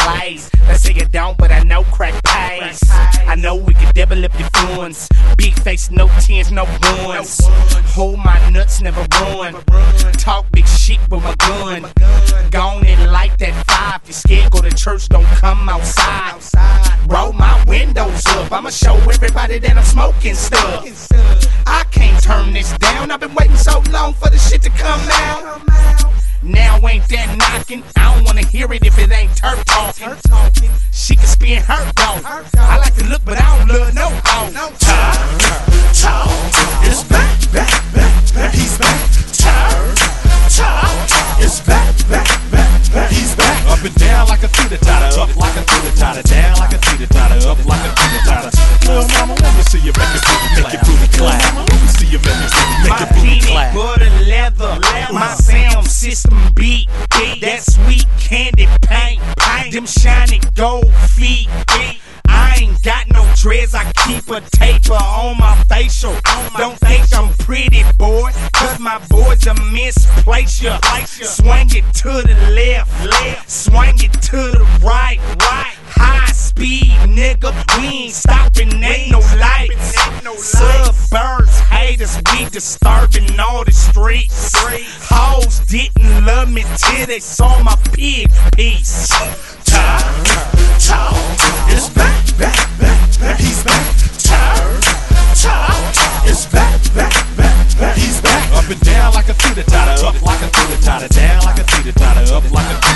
lays. They say you don't, but I know crack pays. I know we can develop your funds. Big face, no tens, no ones. Hold my nuts, never run. Talk big shit with my gun. Gone and light that fire. If you scared, go to church, don't come outside. Roll my windows up, I'ma show everybody that I'm smoking stuff. I can't turn this down, I've been waiting so long for the shit to come out. Now ain't that knocking, I don't wanna hear it if it ain't turf talking. She can spin her dough, I like to look but I don't love no hoe. Talk, it's back, he's back. Talk, it's back, he's back. Up and down like a teeter-totter, up like a teeter-totter, down like a teeter-totter, up like a teeter-totter. Little mama, let me see you make your booty clap. Let me see you make your booty clap. My peanut butter leather, my sound system beat. That sweet candy paint, them shiny gold feet. I ain't got no dreads, I keep a taper on my facial. Don't think I'm pretty, boy, cause my boys are misplaced ya. Swing it to the left, swing it to the right. High speed, nigga, we ain't stopping, ain't no lights. Suburbs haters, we disturbing all the streets. Hoes didn't love me till they saw my pig piece. Talk, it's back, he's back. Talk, it's back, he's back. Up and down like a teeter-totter, up like a teeter-totter, down like a teeter-totter, up like a teeter-totter.